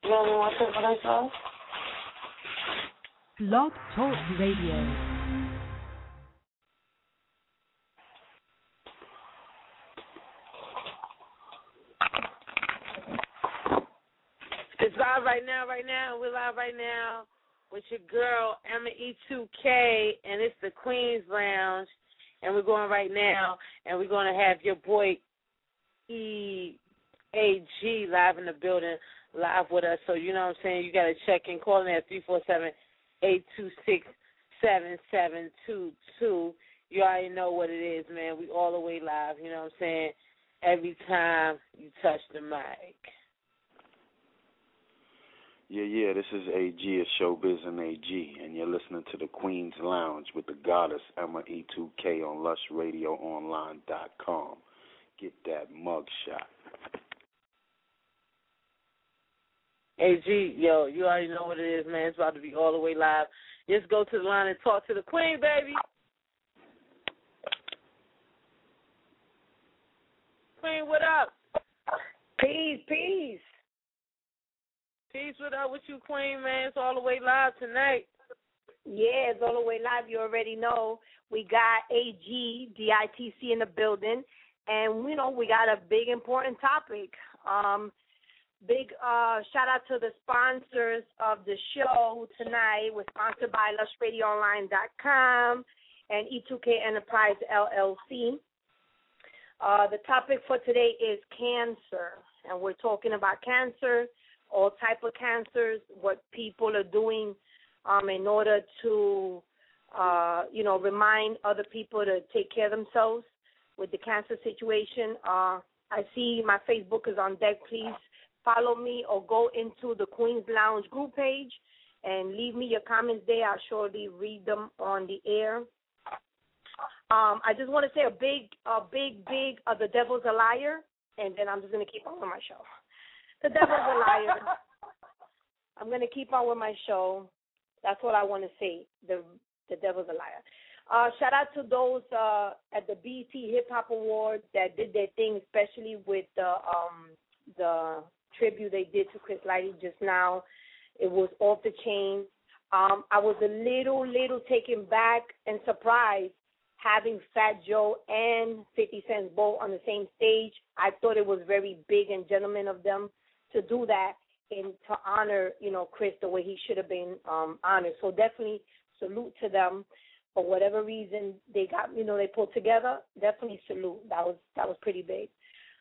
You want me to watch it what I saw? Blog Talk Radio. It's live right now. We're live right now with your girl, Emma E2K, and it's the Queen's Lounge. And we're going right now, and we're going to have your boy EAG live in the building, live with us. So, you know what I'm saying? You got to check in. Call in at 347-826-7722. You already know what it is, man. We all the way live, you know what I'm saying? Every time you touch the mic. Yeah, this is AG of Showbiz and AG, and you're listening to the Queen's Lounge with the goddess Emma E2K on LushRadioOnline.com. Get that mug shot. AG, yo, you already know what it is, man. It's about to be all the way live. Just go to the line and talk to the Queen, baby. Queen, what up? Peace. Peace, what up with you, Queen, man? It's all the way live tonight. Yeah, it's all the way live. You already know. We got AG, DITC in the building, and, you know, we got a big, important topic. Big shout-out to the sponsors of the show tonight. We're sponsored by LushRadioOnline.com and E2K Enterprise, LLC. The topic for today is cancer, and we're talking about cancer, all type of cancers, what people are doing in order to, remind other people to take care of themselves with the cancer situation. I see my Facebook is on deck. Please follow me or go into the Queen's Lounge group page and leave me your comments there. I'll surely read them on the air. I just want to say a big, the devil's a liar, and then I'm just going to keep on with my show. The devil's a liar. I'm going to keep on with my show. That's what I want to say. The devil's a liar. Shout out to those at the BET Hip Hop Awards that did their thing, especially with the tribute they did to Chris Lighty just now. It was off the chain. I was a little taken back and surprised having Fat Joe and 50 Cent both on the same stage. I thought it was very big and gentleman of them to do that and to honor, Chris the way he should have been honored. So definitely salute to them. For whatever reason they got, they pulled together, definitely salute. That was pretty big.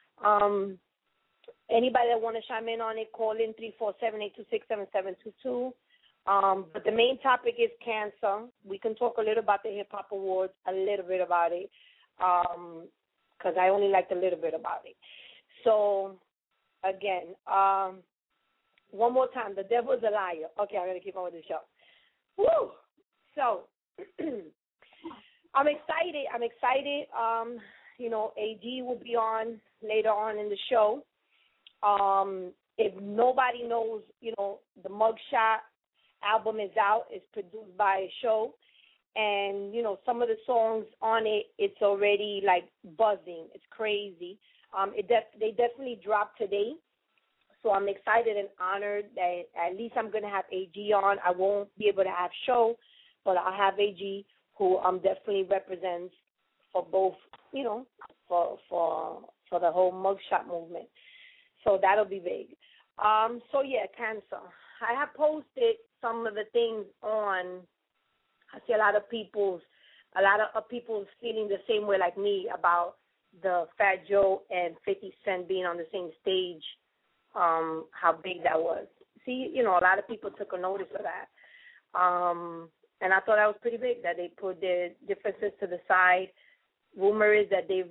Anybody that want to chime in on it, call in 347-826-7722. But the main topic is cancer. We can talk a little about the Hip Hop Awards, a little bit about it, because I only liked a little bit about it. So, again, one more time, the devil's a liar. Okay, I'm going to keep on with the show. Woo! So, I'm excited. AG will be on later on in the show. If nobody knows, the Mugshot album is out. It's produced by a show. And, some of the songs on it, it's already, buzzing. It's crazy. They definitely dropped today. So I'm excited and honored that at least I'm going to have AG on. I won't be able to have show, but I'll have AG, who definitely represents for both, for the whole Mugshot movement. So that'll be big. Cancer. I have posted some of the things on. I see a lot of people feeling the same way like me about the Fat Joe and 50 Cent being on the same stage, how big that was. See, a lot of people took a notice of that. And I thought that was pretty big, that they put their differences to the side. Rumor is that they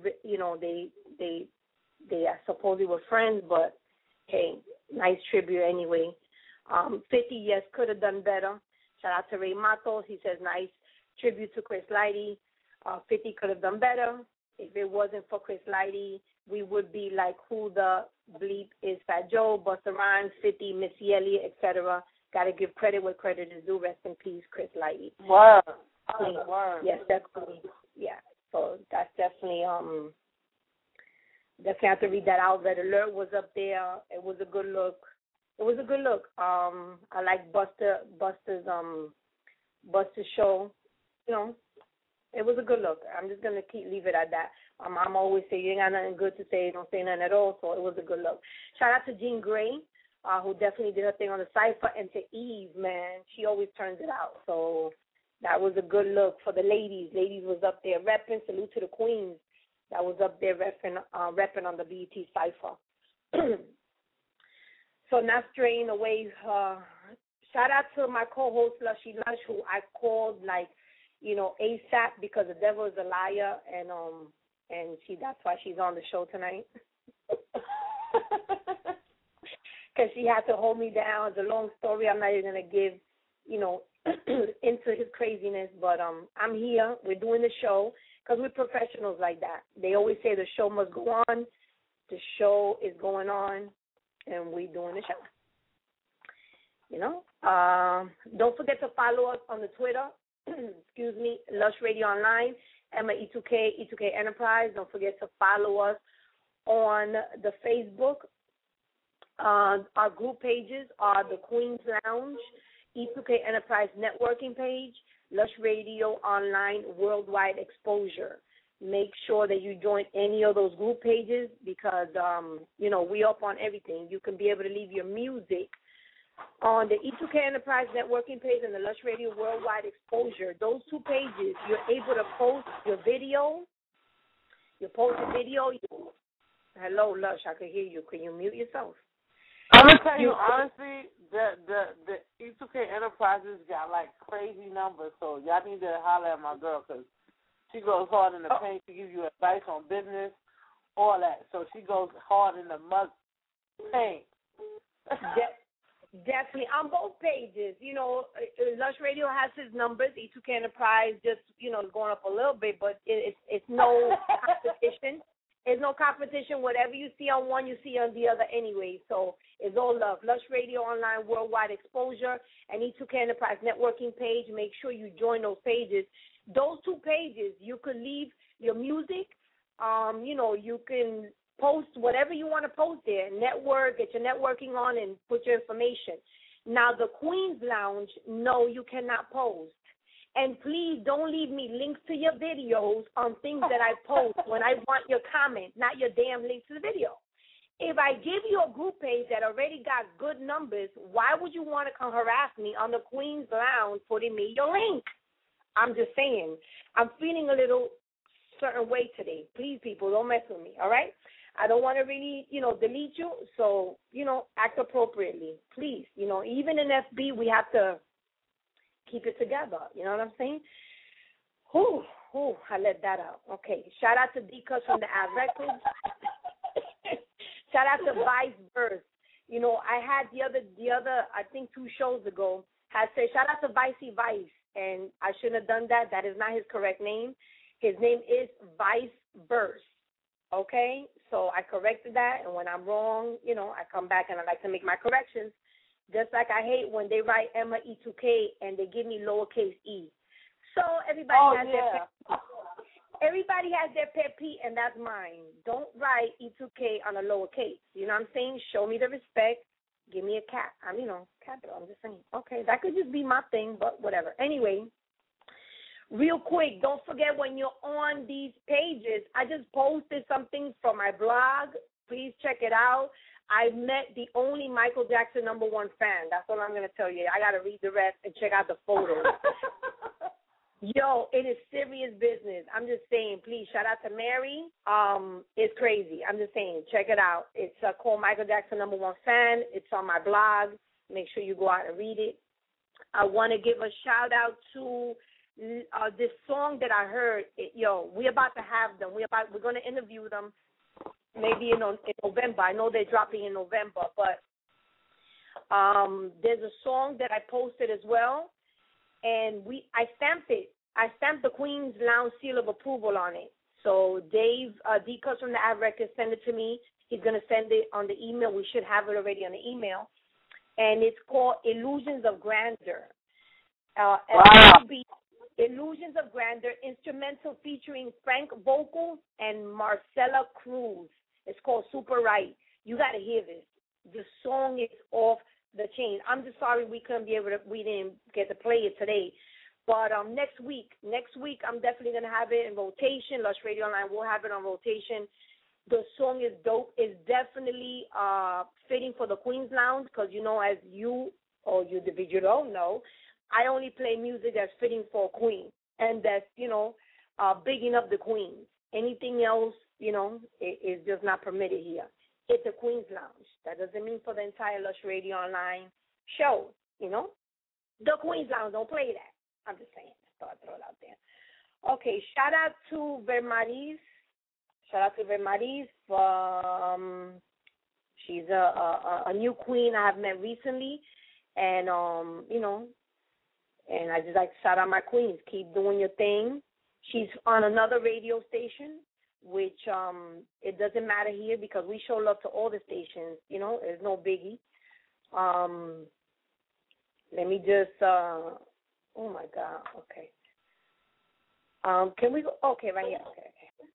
supposedly were friends, but hey, nice tribute anyway. 50, yes, could have done better. Shout out to Ray Matos. He says nice tribute to Chris Lighty. 50 could have done better. If it wasn't for Chris Lighty, we would be like, who the bleep is Fat Joe, Busta Rhymes, 50, Missy Elliott, etc. Got to give credit where credit is due. Rest in peace, Chris Lighty. Wow. Yes, definitely. Yeah. So that's definitely definitely have to read that out. Red Alert was up there. It was a good look. It was a good look. I like Buster's show. You know, it was a good look. I'm just gonna leave it at that. I'm always say you ain't got nothing good to say, don't say nothing at all. So it was a good look. Shout out to Jean Grey, who definitely did her thing on the cipher, and to Eve, man, she always turns it out. So that was a good look for the ladies. Ladies was up there repping. Salute to the queens that was up there repping on the BET cipher. So not straying away. Shout out to my co-host Lushy Lush, who I called ASAP because the devil is a liar, and that's why she's on the show tonight. Because she had to hold me down. It's a long story. I'm not even gonna give, into his craziness. But I'm here. We're doing the show because we're professionals like that. They always say the show must go on. The show is going on, and we're doing the show. Don't forget to follow us on the Twitter. Excuse me, Lush Radio Online, Emma E2K, E2K Enterprise. Don't forget to follow us on the Facebook. Our group pages are the Queen's Lounge, E2K Enterprise Networking page, Lush Radio Online Worldwide Exposure. Make sure that you join any of those group pages because, we up on everything. You can be able to leave your music on the E2K Enterprise Networking page and the Lush Radio Worldwide Exposure. Those two pages, you're able to post your video. You post a video. Hello, Lush, I can hear you. Can you mute yourself? I'm going to tell you honestly, the E2K Enterprises got like crazy numbers, so y'all need to holler at my girl because she goes hard in the paint. She gives you advice on business, all that. So she goes hard in the mud paint. Definitely on both pages. Lush Radio has his numbers. E2K Enterprise just is going up a little bit, but it's no competition. There's no competition. Whatever you see on one, you see on the other anyway. So it's all love. Lush Radio Online Worldwide Exposure and E2K Enterprise Networking page. Make sure you join those pages. Those two pages, you could leave your music. You can post whatever you want to post there. Network, get your networking on, and put your information. Now, the Queen's Lounge, no, you cannot post. And please don't leave me links to your videos on things that I post when I want your comment, not your damn link to the video. If I give you a group page that already got good numbers, why would you want to come harass me on the Queen's Lounge putting me your link? I'm just saying. I'm feeling a little certain way today. Please, people, don't mess with me, all right? I don't want to really, delete you, so, act appropriately, please. Even in FB, we have to keep it together. You know what I'm saying? I let that out. Okay. Shout out to D-Cuss from the Av Records. Shout out to Vice Verse. I had the other, I think 2 shows ago, had said, shout out to Vicey Vice, and I shouldn't have done that. That is not his correct name. His name is Vice Verse. Okay? So I corrected that, and when I'm wrong, I come back and I like to make my corrections. Just like I hate when they write Emma E2K and they give me lowercase e. So everybody has their pet peeve, and that's mine. Don't write E2K on a lowercase. You know what I'm saying? Show me the respect. Give me a cat. Capital. I'm just saying. Okay, that could just be my thing, but whatever. Anyway, real quick, don't forget when you're on these pages, I just posted something from my blog. Please check it out. I met the only Michael Jackson #1 fan. That's all I'm going to tell you. I got to read the rest and check out the photos. Yo, it is serious business. I'm just saying, please, shout out to Mary. It's crazy. I'm just saying, check it out. It's called Michael Jackson #1 fan. It's on my blog. Make sure you go out and read it. I want to give a shout out to this song that I heard. We're about to have them. We're going to interview them maybe in November. I know they're dropping in November, but there's a song that I posted as well, and I stamped it. I stamped the Queen's Lounge seal of approval on it. So Dave D-Cuss from the Av Records sent it to me. He's going to send it on the email. We should have it already on the email. And it's called Illusions of Grandeur. Wow. Illusions of Grandeur, instrumental featuring Frank vocals and Marcella Cruz. It's called Super Right. You got to hear this. The song is off the chain. I'm just sorry we didn't get to play it today. But next week I'm definitely going to have it in rotation. Lush Radio Online will have it on rotation. The song is dope. It's definitely fitting for the Queen's Lounge because, as you don't know, I only play music that's fitting for a queen and that's, bigging up the queens. Anything else, is just not permitted here. It's a Queen's Lounge. That doesn't mean for the entire Lush Radio Online show, The Queen's Lounge, don't play that. I'm just saying. Throw it out there. Okay, shout out to Vermaris. She's a new queen I have met recently. And, and I just like to shout out my queens. Keep doing your thing. She's on another radio station, which it doesn't matter here because we show love to all the stations. There's no biggie. Let me just, oh, my God, okay. Can we go? Okay, right here. Okay.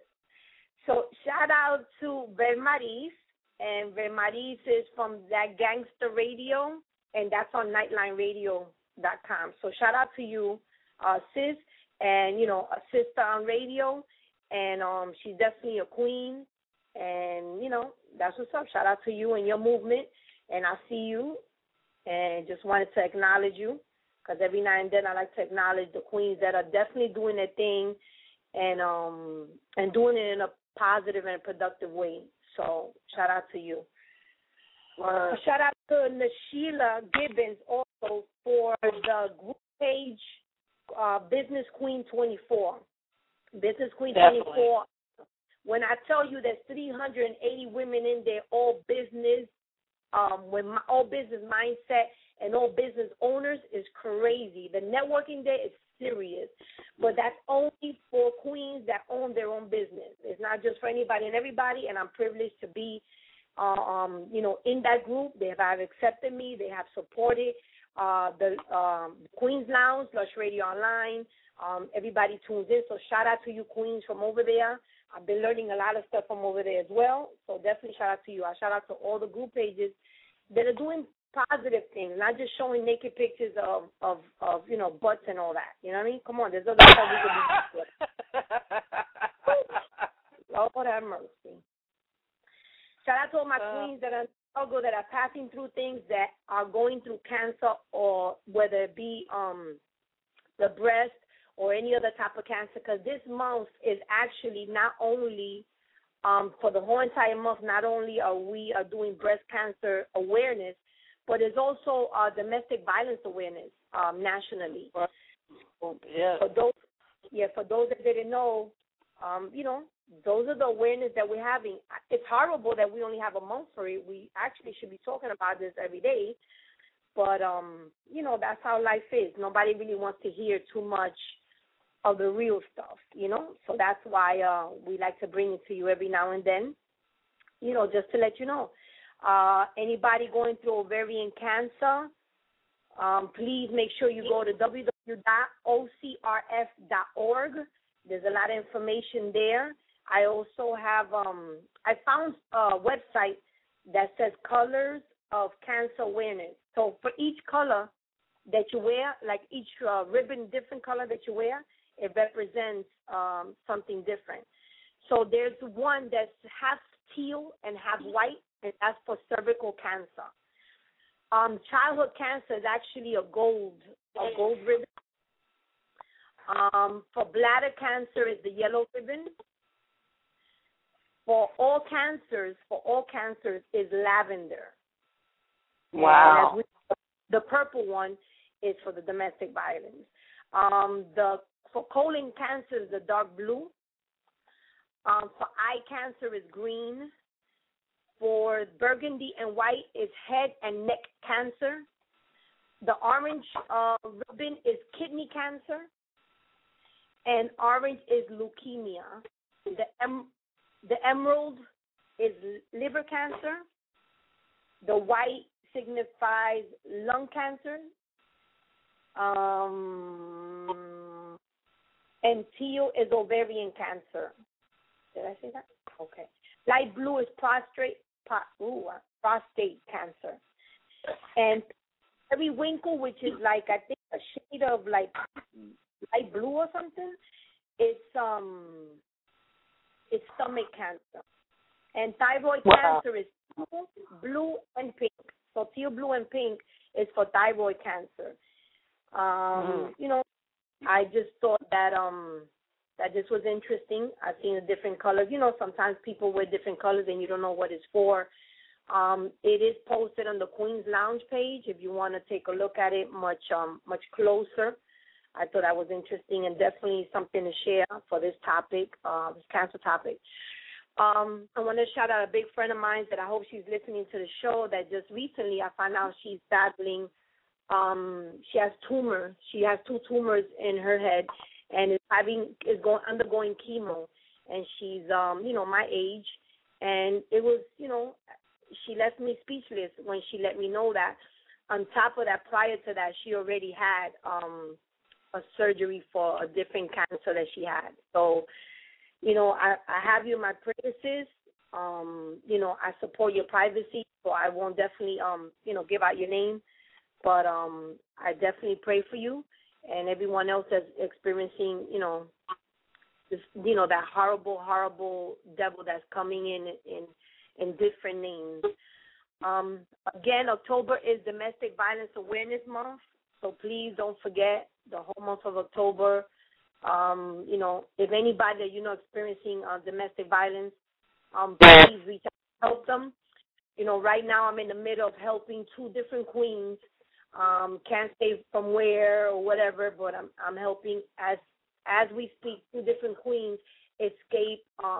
So shout out to Vermaris, and Vermaris is from That Gangster Radio, and that's on NightlineRadio.com. So shout out to you, sis, and, a sister on radio, and she's definitely a queen, and, that's what's up. Shout out to you and your movement, and I see you, and just wanted to acknowledge you, because every now and then I like to acknowledge the queens that are definitely doing their thing and doing it in a positive and productive way. So shout out to you. Shout out to Nashila Gibbons also for the group page Business Queen 24. Business Queen Definitely. 24. When I tell you there's 380 women in there, all business, all business mindset and all business owners, is crazy. The networking there is serious, but that's only for queens that own their own business. It's not just for anybody and everybody, and I'm privileged to be, in that group. They have accepted me. They have supported the Queen's Lounge, Lush Radio Online. Everybody tunes in, so shout out to you queens from over there. I've been learning a lot of stuff from over there as well, so definitely shout out to you. I shout out to all the group pages that are doing positive things, not just showing naked pictures of butts and all that. You know what I mean? Come on, there's other stuff we could do. Lord have mercy. Shout out to all my queens that are struggle, that are passing through things, that are going through cancer, or whether it be the breast or any other type of cancer, because this month is actually not only for the whole entire month, not only are we doing breast cancer awareness, but it's also domestic violence awareness nationally. Yeah. For those that didn't know, those are the awareness that we're having. It's horrible that we only have a month for it. We actually should be talking about this every day. But, that's how life is. Nobody really wants to hear too much of the real stuff, So that's why we like to bring it to you every now and then, just to let you know. Anybody going through ovarian cancer, please make sure you go to www.ocrf.org. There's a lot of information there. I also have, I found a website that says Colors of Cancer Awareness. So for each color that you wear, like each ribbon, different color that you wear, it represents something different. So there's one that's half teal and half white, and that's for cervical cancer. Childhood cancer is actually a gold ribbon. For bladder cancer is the yellow ribbon. For all cancers is lavender. Wow. The purple one is for the domestic violence. For colon cancer is the dark blue. For eye cancer is green. For burgundy and white is head and neck cancer. The orange ribbon is kidney cancer. And orange is leukemia. The emerald is liver cancer. The white signifies lung cancer. And teal is ovarian cancer. Did I say that? Okay. Light blue is prostate. prostate cancer. And periwinkle, which is like, I think, a shade of like light blue or something, it's stomach cancer. And thyroid cancer is teal, blue, and pink. So teal, blue, and pink is for thyroid cancer. You know, I just thought that that this was interesting. I've seen the different colors. You know, sometimes people wear different colors and you don't know what it's for. It is posted on the Queen's Lounge page if you want to take a look at it much closer. I thought that was interesting and definitely something to share for this topic, this cancer topic. I want to shout out a big friend of mine that I hope she's listening to the show, that just recently I found out she's battling, she has tumors. She has 2 tumors in her head and undergoing chemo. And she's, you know, my age. And it was, you know, she left me speechless when she let me know that. On top of that, prior to that, she already had a surgery for a different cancer that she had. So, you know, I have you in my prayers, sis. You know, I support your privacy, so I won't definitely, you know, give out your name. But I definitely pray for you and everyone else that's experiencing, you know, this, you know, that horrible, horrible devil that's coming in different names. Again, October is Domestic Violence Awareness Month, so please don't forget the whole month of October. You know, if anybody that you know experiencing domestic violence, please reach out to help them. You know, right now I'm in the middle of helping 2 different queens. Can't say from where or whatever, but I'm helping as we speak 2 different queens escape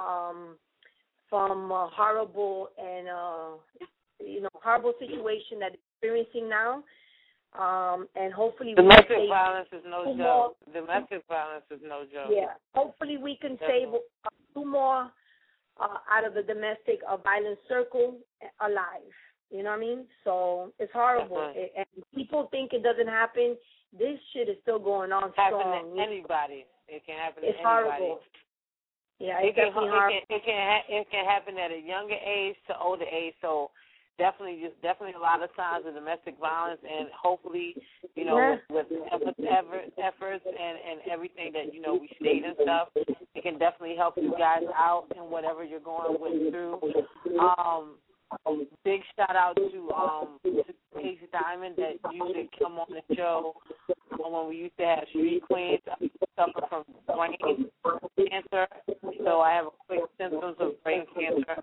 from a horrible and you know, horrible situation that they're experiencing now. And hopefully domestic violence is no joke. Domestic violence is no joke. Yeah. Hopefully we can save 2 more out of the domestic violence circle alive. You know what I mean? So it's horrible. And people think it doesn't happen. This shit is still going on strong. Happen to anybody. It can happen to anybody. It's horrible. Yeah, it's definitely horrible. It can happen at a younger age to older age. So definitely a lot of signs of domestic violence, and hopefully, you know, with efforts and everything that, you know, we state and stuff, it can definitely help you guys out in whatever you're going through. Big shout out to Casey Diamond that used to come on the show when we used to have Street Queens. I suffer from brain cancer, so I have quick symptoms of brain cancer.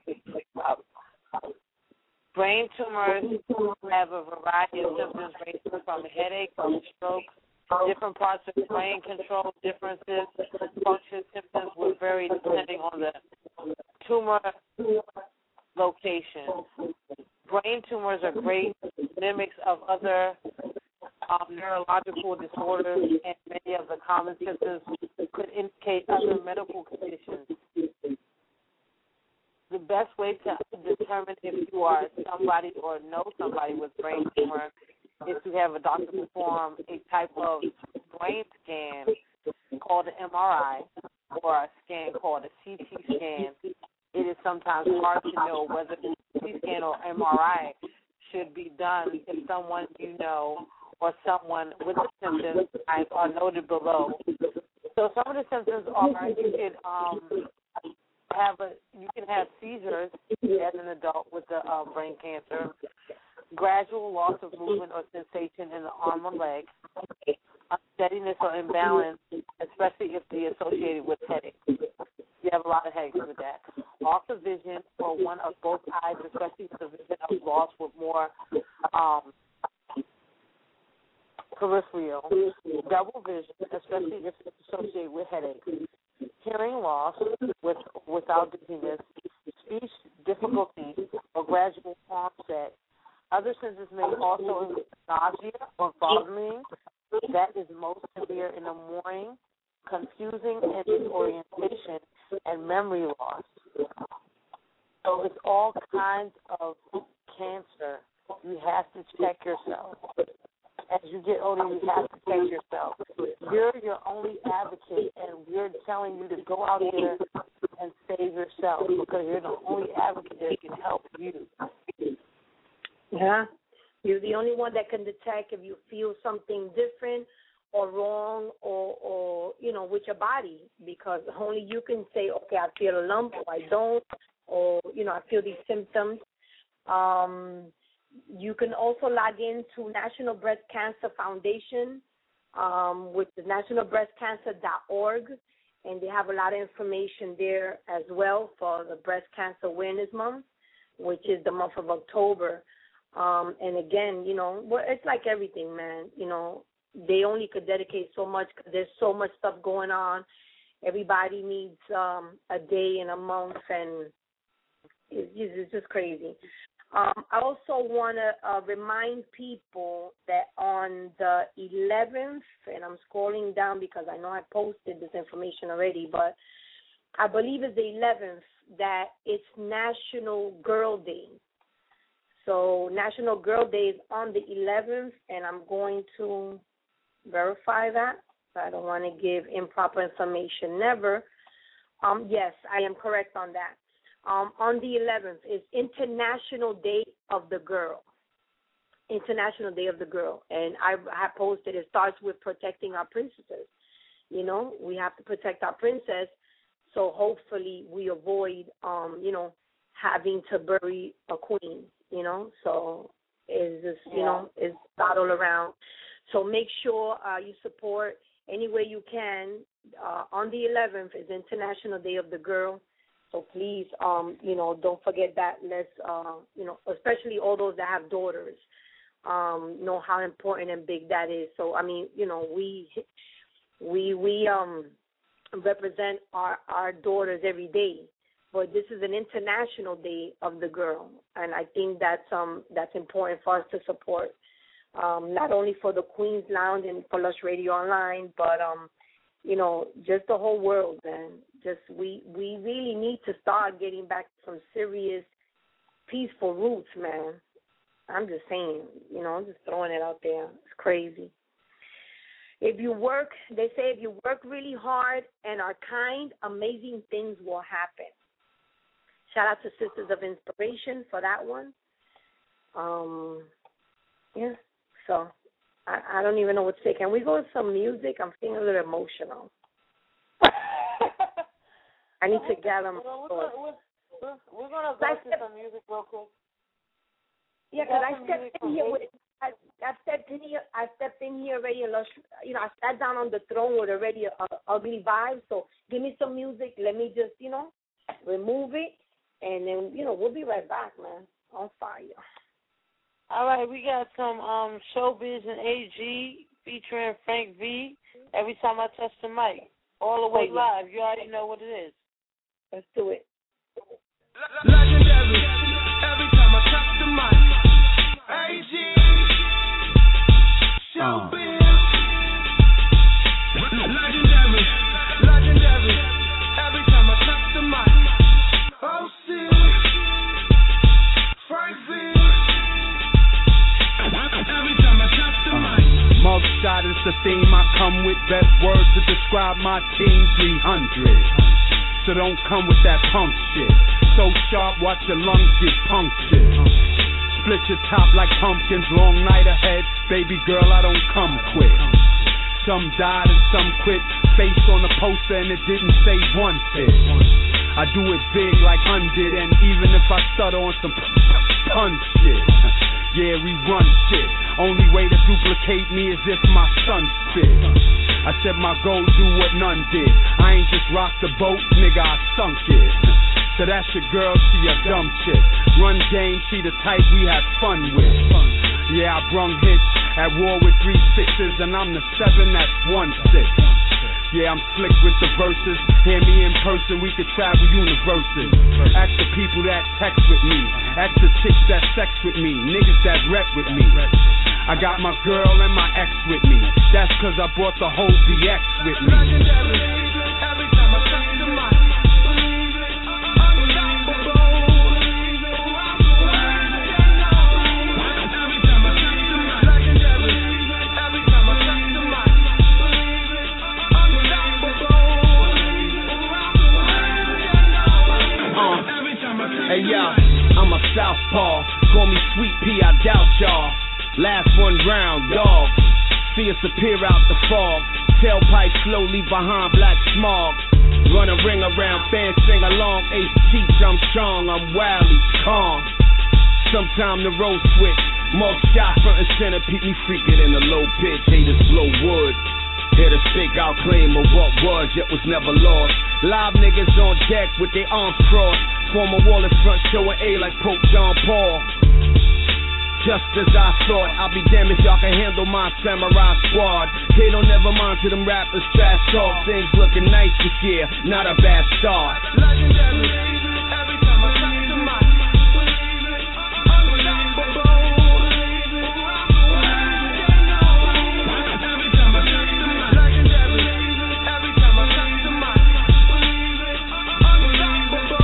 Brain tumors have a variety of symptoms ranging from headache, from stroke, different parts of the brain control differences, function symptoms will vary depending on the tumor location. Brain tumors are great mimics of other neurological disorders, and many of the common symptoms could indicate other medical conditions. The best way to determine if you are somebody or know somebody with brain tumor is to have a doctor perform a type of brain scan called an MRI or a scan called a CT scan. It is sometimes hard to know whether the CT scan or MRI should be done if someone you know or someone with the symptoms are noted below. So some of the symptoms are you can have seizures as an adult with the brain cancer, gradual loss of movement or sensation in the arm or leg, unsteadiness or imbalance, especially if they're associated with headaches. You have a lot of headaches with that. Loss of vision or one of both eyes, especially if the vision is lost with more peripheral, double vision, especially if it's associated with headaches, hearing loss without dizziness, speech difficulty or gradual onset. Other symptoms may also include nausea or vomiting. That is most severe in the morning, confusing and disorientation, and memory loss. So it's all kinds of cancer. You have to check yourself. As you get older, you have to check yourself. You're your only advocate, and we're telling you to go out there and save yourself because you're the only advocate that can help you. can detect if you feel something different or wrong or with your body, because only you can say, okay, I feel a lump or I don't, or, I feel these symptoms. You can also log into National Breast Cancer Foundation, which is nationalbreastcancer.org, and they have a lot of information there as well for the Breast Cancer Awareness Month, which is the month of October. And again, it's like everything, man. They only could dedicate so much because there's so much stuff going on. Everybody needs a day and a month, and it's just crazy. I also want to remind people that on the 11th, and I'm scrolling down because I know I posted this information already, but I believe it's the 11th, that it's National Girl Day. So National Girl Day is on the 11th, and I'm going to verify that. I don't want to give improper information, never. Yes, I am correct on that. On the 11th is International Day of the Girl. International Day of the Girl. And I posted, it starts with protecting our princesses. We have to protect our princess, so hopefully we avoid, having to bury a queen, So it's just, it's not all around. So make sure you support any way you can. On the 11th is International Day of the Girl. So please, don't forget that. Let's, especially all those that have daughters, know how important and big that is. So, I mean, we represent our daughters every day, but this is an International Day of the Girl, and I think that's important for us to support, not only for the Queen's Lounge and for Lush Radio Online, but just the whole world, man. Just we really need to start getting back to some serious, peaceful roots, man. I'm just saying, I'm just throwing it out there. It's crazy. They say if you work really hard and are kind, amazing things will happen. Shout out to Sisters of Inspiration for that one. Yeah, so I don't even know what to say. Can we go with some music? I'm feeling a little emotional. I need to gather my thoughts. We're going to go to some music real quick. Yeah, because I stepped in here already. I sat down on the throne with already an ugly vibe. So give me some music. Let me just, remove it. And then, we'll be right back, man. On fire. All right, we got some Showbiz and AG featuring Frank V. Every time I touch the mic. All the way live. You already know what it is. Let's do it. Legendary. Every time I touch the mic. AG. Showbiz. Legendary. Legendary. Every time I touch the mic. OC. Frank V. Every time I touch the mic. Mugshot is the theme I come with. Best words to describe my team, 300. So don't come with that punk shit. So sharp, watch your lungs get punctured. Split your top like pumpkins, long night ahead. Baby girl, I don't come quick. Some died and some quit. Face on the poster and it didn't say one fit. I do it big like undid, and even if I stutter on some pun shit. Yeah, we run shit. Only way to duplicate me is if my son spit. I said my goal, do what none did. I ain't just rocked the boat, nigga, I sunk it. So that's your girl, she a dumb chick. Run game, she the type we have fun with. Yeah, I brung hits, at war with 3 6s, and I'm the 7 that's 1 6. Yeah, I'm slick with the verses. Hear me in person, we could travel universes. Ask the people that text with me. Ask the chicks that sex with me. Niggas that rep with me. I got my girl and my ex with me. That's cause I brought the whole DX with me. Every time I touch the mic. Hey yo, I'm a southpaw. Call me Sweet Pea, I doubt y'all. Last one ground, dog. See us appear out the fog. Tailpipe slowly behind black smog. Run a ring around, fans sing along. Ace Cheech, I'm strong, I'm wildly calm. Sometime the road switch. Mark shot front and center, peep me freaking in the low pitch. Haters blow wood. Here to speak out claim of what was, yet was never lost. Live niggas on deck with their arms crossed. Form a wall in front showing A like Pope John Paul. Just as I thought, I'll be damned if y'all can handle my samurai squad. They don't never mind to them rappers trash talk. Things looking nice this year, not a bad start. Legendary, every time I touch the mic. Unstoppable. Every time I touch the mic. Legendary, every time I touch the mic. Unstoppable.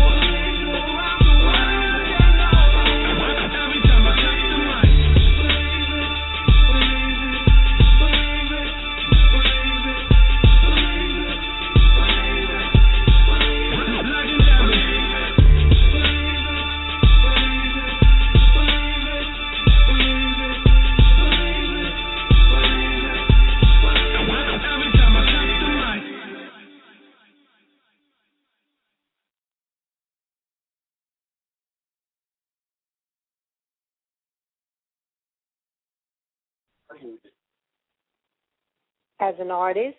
As an artist,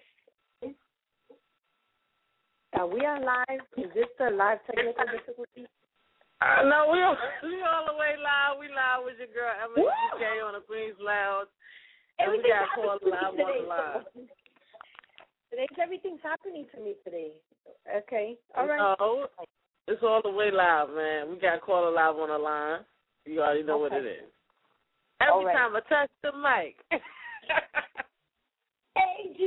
are we on live? Is this the live technical difficulty? No, we all the way live. We live with your girl Emma ETUK on the Queen's Lounge. And we got called live on the line. Everything's happening to me today. Okay, all right. No, it's all the way live, man. We got caller live on the line. You already know what it is. Every time I touch the mic. AG.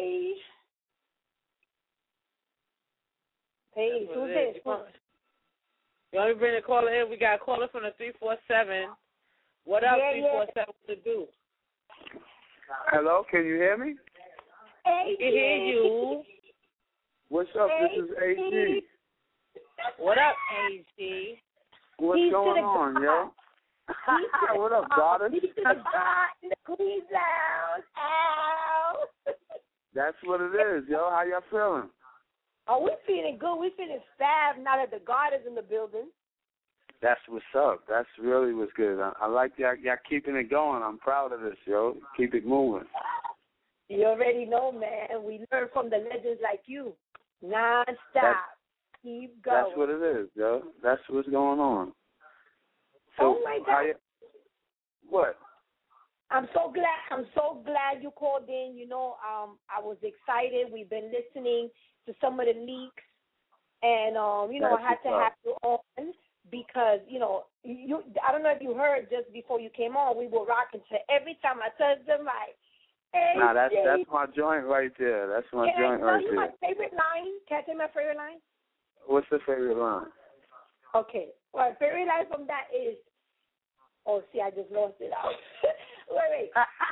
Hey, who's this? You want me to bring the caller in? We got a caller from the 347. What up, 347? What to do? Hello, can you hear me? We can hear you. What's up? This is AG. What up, AG? What's going on, yo? What up, daughter? He's the God in the Queen's Lounge. Ow. That's what it is, yo. How y'all feeling? Oh, we're feeling good. We're feeling fab now that the God is in the building. That's what's up. That's really what's good. I like y'all keeping it going. I'm proud of this, yo. Keep it moving. You already know, man. We learn from the legends like you. Non-stop. Keep going. That's what it is, yo. That's what's going on. So, oh, my God. What? I'm so glad you called in. You know, I was excited. We've been listening to some of the leaks. And, you know, I had to have you on because, you know, I don't know if you heard just before you came on, we were rocking to every time I touched the mic. Hey, nah, that's my joint right there. That's my joint right there. Can I tell you my favorite line? Can I tell you my favorite line? What's the favorite line? Okay. Well, my favorite line from that is, oh, see, I just lost it out. wait.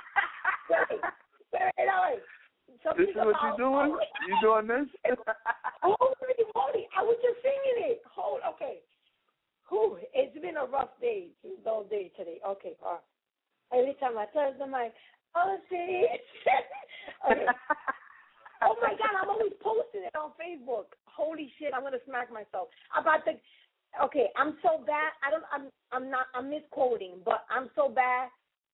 This is what you doing? You doing this? Holy, I was just singing it. Okay. It's been a rough day, all day today. Okay, all right. Every time I touch the mic, oh, see. Okay. Oh, my God, I'm always posting it on Facebook. Holy shit, I'm going to smack myself. Okay, I'm so bad. I'm misquoting, but I'm so bad.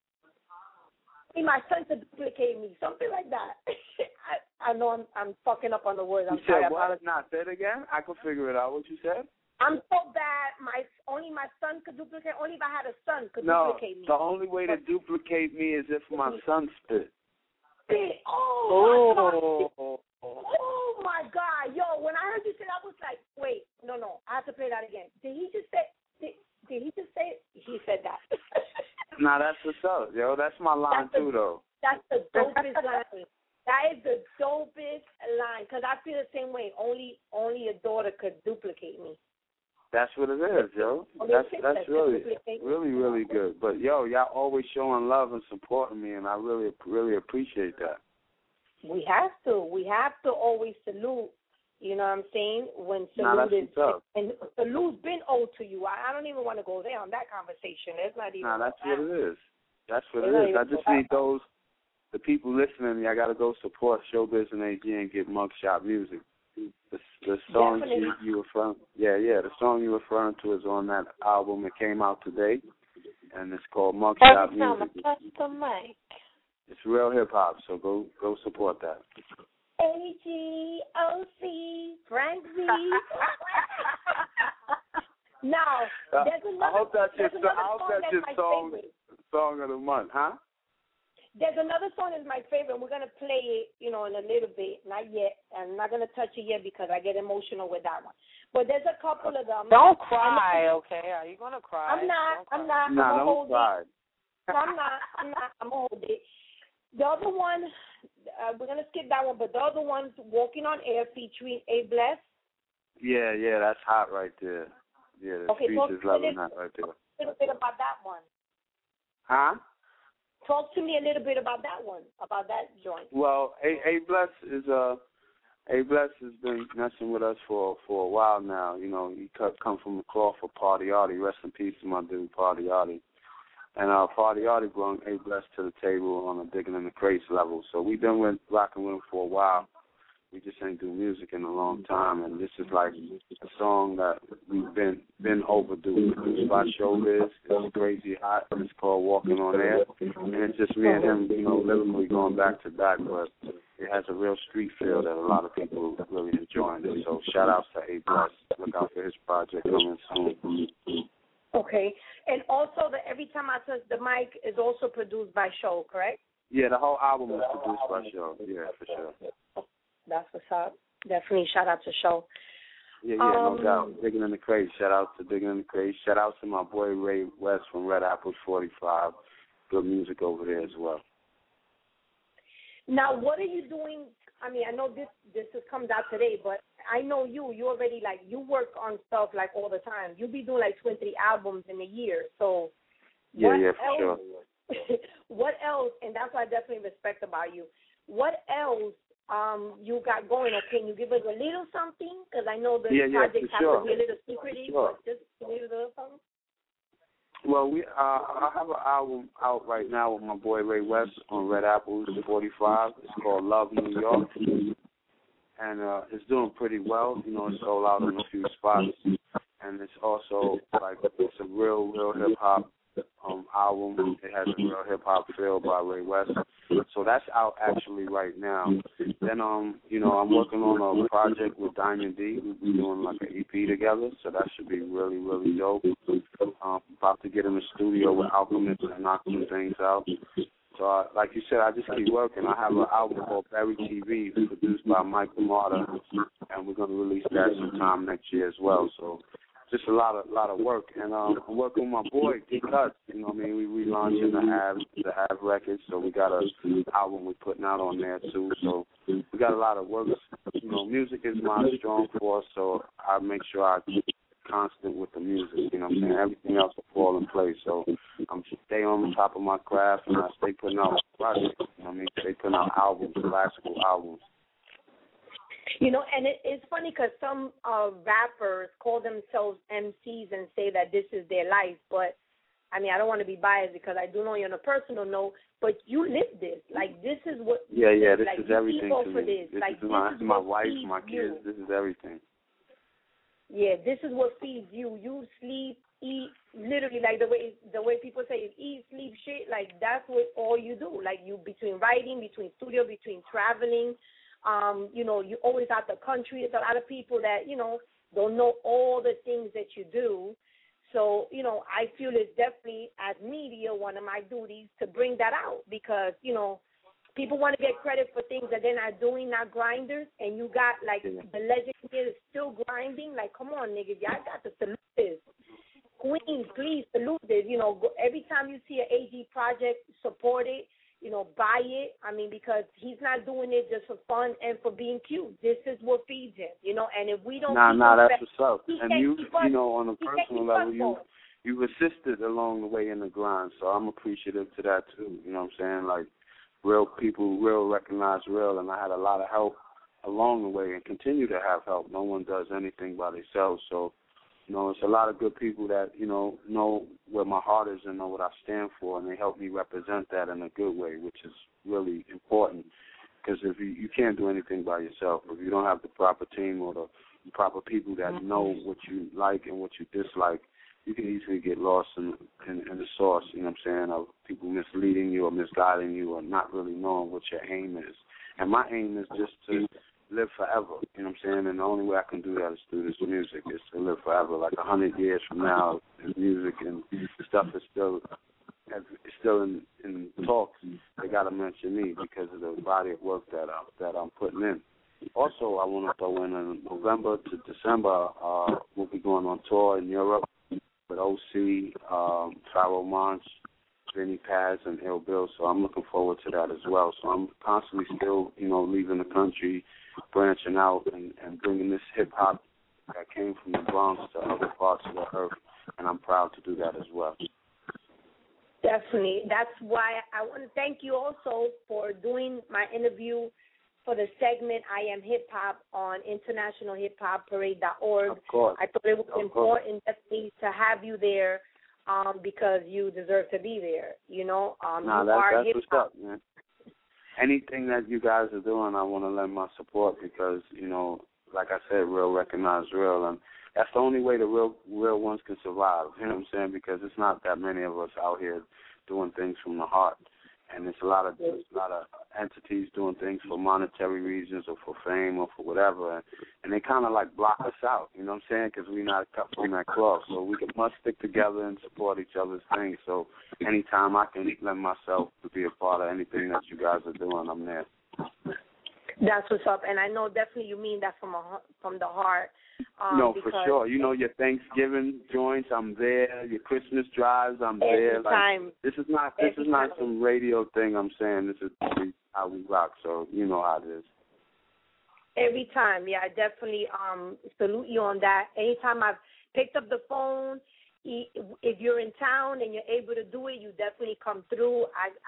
My son to duplicate me, something like that. I know I'm fucking up on the words. I'm sorry. What? Not say it again. I could figure it out. What you said? I'm so bad. Only my son could duplicate. Only if I had a son could duplicate me. No, the only way to duplicate me is if my son spit. Oh my God, yo! When I heard you say that, I was like, wait, no, I have to play that again. Did he just say? Did he just say it? He said that. Nah, that's what's up, yo. That's my line too, though. That's the dopest line. That is the dopest line because I feel the same way. Only a daughter could duplicate me. That's what it is, yo. That's really, really, really good. But yo, y'all always showing love and supporting me, and I really, really appreciate that. We have to. We have to always salute. You know what I'm saying? When salute is, and salute's been owed to you. I don't even want to go there on that conversation. It's not even. That's what it is. That's what it is. I just need the people listening. I got to go support Showbiz and AG and get Mugshot music. The song you referring, the song you're referring to is on that album. It came out today, and it's called Mugshot Music. The mic. It's real hip hop, so go support that. AGOC Frank Z. Now, there's another. I hope that's your song of the month, huh? There's another song that's my favorite. We're gonna play it, in a little bit. Not yet. I'm not gonna touch it yet because I get emotional with that one. But there's a couple of them. Don't cry, okay? Are you gonna cry? I'm not. No, don't cry. I'm not. I'm gonna hold it. The other one, we're gonna skip that one. But the other one's "Walking on Air" featuring A-Bless. Yeah, that's hot right there. Yeah, the streets is loving that right there. A little bit about that one. Huh? Talk to me a little bit about that one, about that joint. Well, A-Bless has been messing with us for a while now. He come from the cloth for Party Artie. Rest in peace to my dude, Party Artie. And Party Artie brought A-Bless to the table on a Digging in the Crates level. So we've been rocking with him for a while. We just ain't do music in a long time, and this is like a song that we've been overdue. Produced by Showbiz. It's crazy hot. It's called Walking on Air, and it's just me and him, lyrically going back to back, but it has a real street feel that a lot of people really enjoying it. So shout outs to A-Bless. Look out for his project coming soon. Okay, and also the Every Time I Touch the Mic is also produced by Show, correct? Yeah, the whole album is produced by Show. Yeah, for sure. That's what's up. Definitely shout out to Show. Yeah, no doubt. Digging in the Crates. Shout out to Digging in the Crates. Shout out to my boy Ray West from Red Apples 45. Good music over there as well. Now, what are you doing? I mean, I know this comes out today, but I know you already, you work on stuff, all the time. You be doing, 23 albums in a year. So, yeah, for sure. What else, and that's what I definitely respect about you, what else you got going, or can you give us a little something? Because I know the project has to be a little secretive, but just a little something. Well, I have an album out right now with my boy Ray West on Red Apples 45. It's called Love New York, and it's doing pretty well. It's sold out in a few spots, and it's also it's a real hip hop album. It has a real hip hop feel by Ray West. So that's out actually right now. Then I'm working on a project with Diamond D. We're doing an EP together, so that should be really, really dope. About to get in the studio with Alchemist and knock some things out. So like you said, I just keep working. I have an album called Barry TV, produced by Mike Marta, and we're gonna release that sometime next year as well. So just a lot of work, and I'm working with my boy D Cuts. We relaunching the Have Records, so we got an album we're putting out on there too. So we got a lot of work. Music is my strong force, so I make sure I keep constant with the music. Everything else will fall in place. So I'm stay on top of my craft, and I stay putting out projects. Stay putting out albums, classical albums. And it's funny because some rappers call themselves MCs and say that this is their life. But, I don't want to be biased because I do know you on a personal note, but you live this. This is what... Yeah, this is everything to me. This is my wife, my kids. This is everything. Yeah, this is what feeds you. You sleep, eat, literally, the way people say, eat, sleep, shit, that's what all you do. You between writing, between studio, between traveling... you always out the country. There's a lot of people that, don't know all the things that you do. So, I feel it's definitely, as media, one of my duties to bring that out because, people want to get credit for things that they're not doing, not grinders, and you got, the legend here is still grinding. Come on, niggas, y'all got to salute this. Queens, please salute this. Every time you see an AG project, support it. Buy it. Because he's not doing it just for fun and for being cute. This is what feeds him, and if we don't... that's what's up. And you, on a personal level, you've assisted along the way in the grind, so I'm appreciative to that, too. You know what I'm saying? Real people, real recognize real, and I had a lot of help along the way and continue to have help. No one does anything by themselves, so, You know, it's a lot of good people that, know where my heart is and know what I stand for, and they help me represent that in a good way, which is really important. Because if you can't do anything by yourself, if you don't have the proper team or the proper people that know what you like and what you dislike, you can easily get lost in the source, you know what I'm saying, of people misleading you or misguiding you or not really knowing what your aim is. And my aim is just to live forever, you know what I'm saying, and the only way I can do that is through this music, is to live forever. Like 100 years from now, music and stuff is still in talks. They got to mention me because of the body of work that I'm putting in. Also, I want to throw in November to December, we'll be going on tour in Europe with OC, Pharoah Monch, Vinny Paz, and Ill Bill. So I'm looking forward to that as well. So I'm constantly still, leaving the country, branching out, and bringing this hip-hop that came from the Bronx to other parts of the earth, and I'm proud to do that as well. Definitely. That's why I want to thank you also for doing my interview for the segment I Am Hip Hop on internationalhiphopparade.org. Of course. I thought it was important definitely to have you there because you deserve to be there. That's what's up, man. Anything that you guys are doing, I want to lend my support because, like I said, real recognize real, and that's the only way the real ones can survive. You know what I'm saying? Because it's not that many of us out here doing things from the heart, and there's a lot of entities doing things for monetary reasons or for fame or for whatever, and they kind of like block us out. You know what I'm saying? Because we're not cut from that cloth, so we must stick together and support each other's things. So anytime I can lend myself to be a part of anything that you guys are doing, I'm there. That's what's up, and I know definitely you mean that from the heart. No, for sure. Your Thanksgiving joints, I'm there. Your Christmas drives, I'm there. Time. This is not some radio thing. I'm saying this is how we rock. So you know how it is. Every time, yeah, I definitely salute you on that. Anytime I've picked up the phone, if you're in town and you're able to do it, you definitely come through.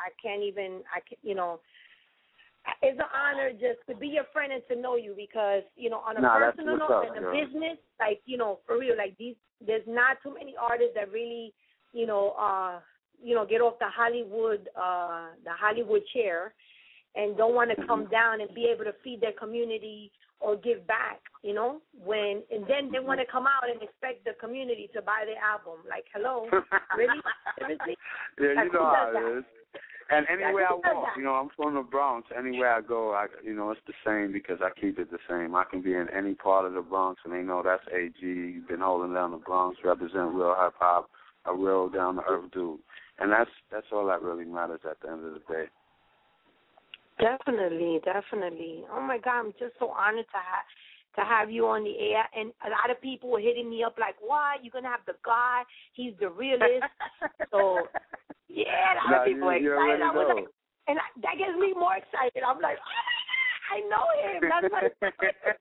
It's an honor just to be your friend and to know you because, on a personal note and a business, for real, there's not too many artists that really, get off the Hollywood chair and don't want to come down and be able to feed their community or give back, and then they want to come out and expect the community to buy their album. Like, hello, really? Seriously? Yeah, you know how it is. And anywhere I walk, I'm from the Bronx. Anywhere I go, it's the same because I keep it the same. I can be in any part of the Bronx, and they know that's AG. You've been holding down the Bronx, represent real hip hop, a real down to earth dude, and that's all that really matters at the end of the day. Definitely. Oh my God, I'm just so honored to have you on the air. And a lot of people were hitting me up like, "What? You're gonna have the guy? He's the realest." So. Yeah, a lot of people are excited. That gets me more excited. I'm like, I know him. That's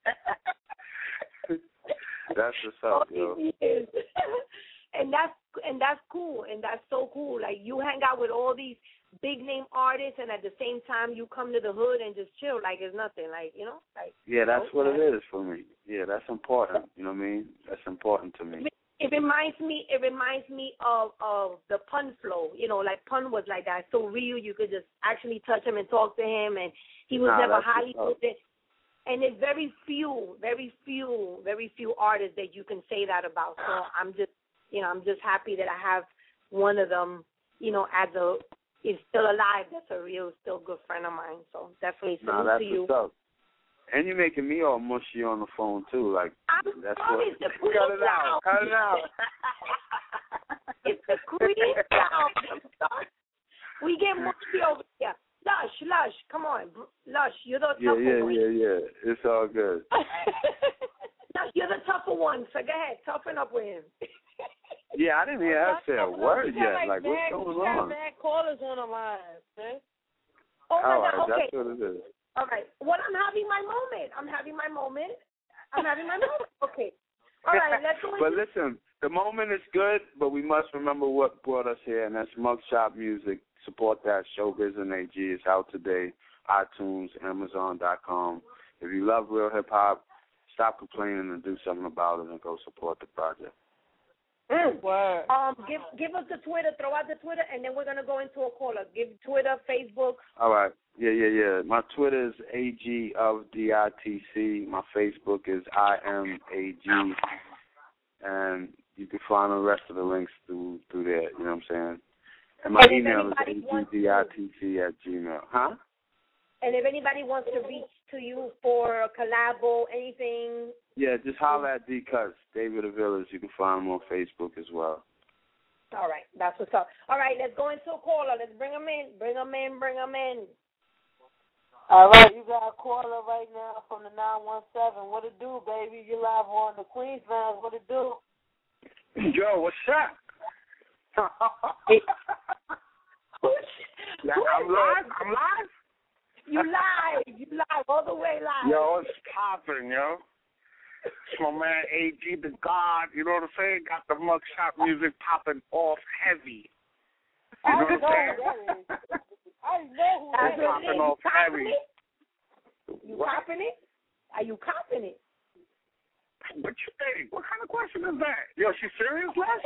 That's what's up, yo. And that's cool, and that's so cool. Like you hang out with all these big name artists, and at the same time you come to the hood and just chill like it's nothing. Yeah, that's what it is for me. Yeah, that's important. You know what I mean? That's important to me. It reminds me of the Pun flow. Like Pun was like that, so real. You could just actually touch him and talk to him, and he was never Hollywood. And there's very few artists that you can say that about. So I'm just happy that I have one of them. Is still alive. That's a real, still good friend of mine. So definitely salute to you. What's up. And you're making me all mushy on the phone, too. Like, that's what... Cut it out. It's the cream sound. We get mushy over here. Lush, come on. Lush, you're the tougher one. Yeah. It's all good. Lush, you're the tougher one, so go ahead. Toughen up with him. Yeah, I didn't hear her say a word yet. Like, what's going on? Mad callers on the line, man. Oh, my God, okay. That's what it is. All right. Well, I'm having my moment. Okay. All right, let's go. But listen, the moment is good, but we must remember what brought us here, and that's Mugshot Music. Support that. Showbiz and AG is out today. iTunes, Amazon.com. If you love real hip-hop, stop complaining and do something about it and go support the project. Word. Give us the Twitter, throw out the Twitter, and then we're gonna go into a caller. Give Twitter, Facebook. All right. Yeah. My Twitter is AG of DITC. My Facebook is IMAG. And you can find the rest of the links through there, you know what I'm saying? And my email is agditc@gmail. Huh? And if anybody wants to reach to you for a collabo, anything. Yeah, just holler at D-Cuts, David Avilas. You can find him on Facebook as well. All right, that's what's up. All right, let's go into a caller. Let's bring them in. All right, you got a caller right now from the 917. What it do, baby? You live on the Queensland. What it do? Yo, what's up? I'm live? You live all the way live. Yo, it's popping, yo. It's my man AG the God, you know what I'm saying? Got the mugshot music popping off heavy. You know what I'm saying? I know who it's popping off heavy. You copping it? Are you copping it? What you think? What kind of question is that? Yo, she serious, Les?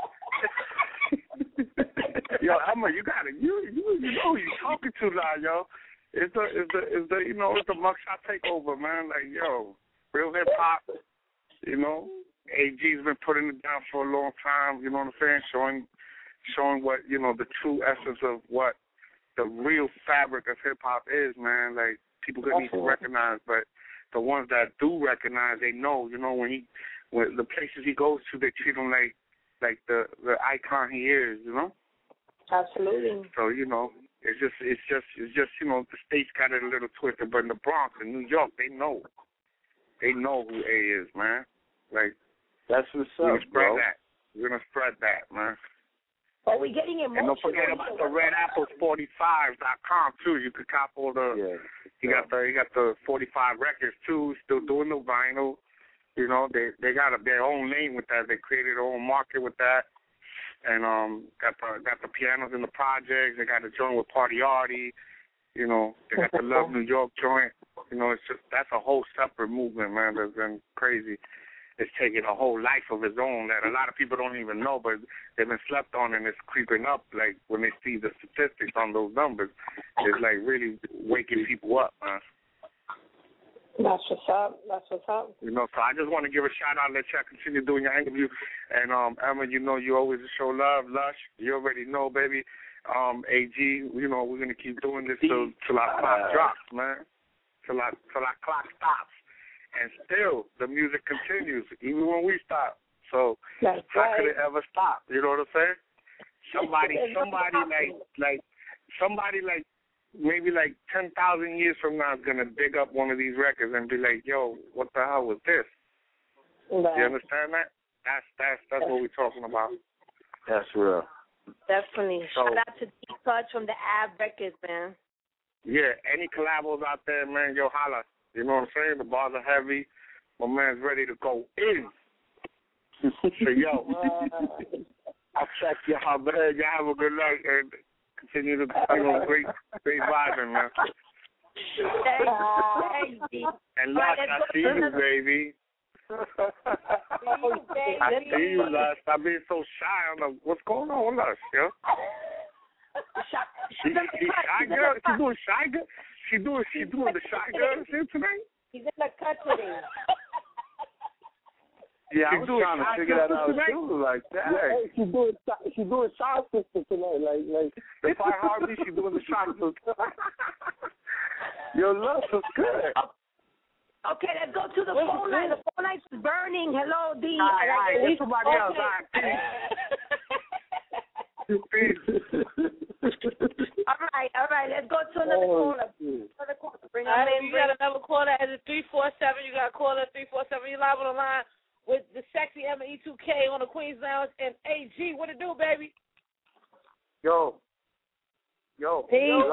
Yo, Emma, you got it. You know who you talking to now, yo. It's the mugshot takeover, man. Like, yo, real hip hop. You know, AG's been putting it down for a long time. You know what I'm saying? Showing what the true essence of what the real fabric of hip hop is, man. Like people couldn't even recognize, but the ones that do recognize, they know. You know, when the places he goes to, they treat him like the icon he is. You know. Absolutely. So it's just the states got it a little twisted, but in the Bronx and New York, they know who A is, man. Like that's what's up, bro. We're gonna spread that, man. But we're getting emotional. And don't forget about the RedApples45.com too. You could cop all the. Yeah. He got the 45 records too. Still doing the vinyl. You know, they got their own name with that. They created their own market with that. And got the pianos in the projects. They got a joint with Party Artie. You know, they got the Love New York joint. You know, it's just that's a whole separate movement, man. That's been crazy. It's taken a whole life of its own that a lot of people don't even know, but they've been slept on, and it's creeping up. Like when they see the statistics on those numbers, it's like really waking people up, man. That's what's up. You know, so I just want to give a shout out, let y'all continue doing your interview. And Emma, you always show love, Lush. You already know, baby. AG, we're gonna keep doing this till our clock drops, man. Till our clock stops. And still, the music continues, even when we stop. So how could it ever stop? You know what I'm saying? Somebody maybe 10,000 years from now is gonna dig up one of these records and be like, "Yo, what the hell was this?" Right. You understand that? That's what we're talking about. That's real. Definitely. So, shout out to D-Cuts from the Av Records, man. Yeah, any collabos out there, man, yo, holla. You know what I'm saying? The bars are heavy. My man's ready to go in. So, yo, I'll check y'all, man. Y'all have a good night and continue to great vibing, man. Thank you. And Lush, I see you, baby. I see you, Lush. I'm being so shy. I'm like, what's going on, Lush, yo? She shy girl? She doing shy girl? She doing the shy girl shit today? He's in the cut today. Yeah, I was trying to figure that out too. Like that. Yeah, she doing shy sister tonight. Like if I hardly she doing the shy sister. Your love is good. Okay, let's go to the phone line. The phone line's burning. Hello, D. All right, get somebody else. All right, All right. Let's go to another caller. Bring on in. You got another caller at 347. You got a caller at 347. You live on the line with the sexy Emma E2K on the Queens Lounge and AG. What it do, baby? Yo, you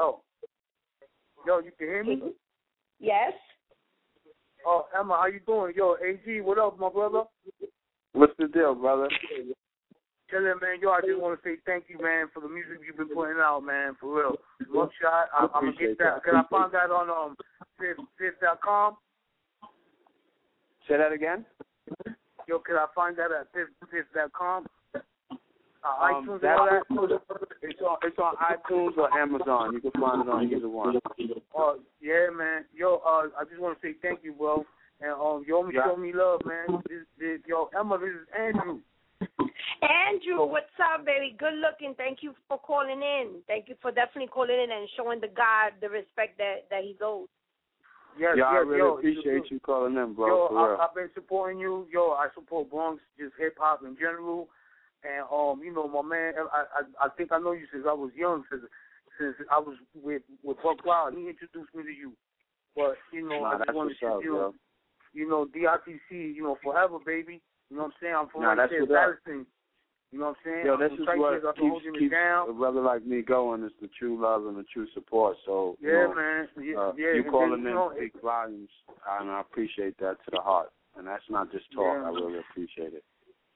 can hear me? Yes. Oh, Emma, how you doing? Yo, AG, what up, my brother? What's the deal, brother? Chillin', man. Yo, I just want to say thank you, man, for the music you've been putting out, man, for real. Mugshot, I'm going to get that. Can I find that on fifth.com? Say that again? Yo, can I find that at fifth.com? iTunes and all that? It's on iTunes or Amazon. You can find it on either one. Yeah, man. Yo, I just want to say thank you, bro. And you show me love, man. Yo, Emma, this is Andrew. Andrew, what's up, baby? Good looking. Thank you for calling in. Thank you for definitely calling in and showing the God the respect that he owes. Yes, I really appreciate you calling in, bro. Yo, I've been supporting you. Yo, I support Bronx, just hip hop in general. And you know, my man, I think I know you since I was young, since I was with Buck Wild. He introduced me to you. But you know, I just want to say, you know, DITC, you know, forever, baby. You know what I'm saying? I'm from right there, Patterson. You know what I'm saying? Yo, this is what keeps a brother like me going. Is the true love and the true support. So man, you calling in speak volumes, and I appreciate that to the heart. And that's not just talk. I really appreciate it.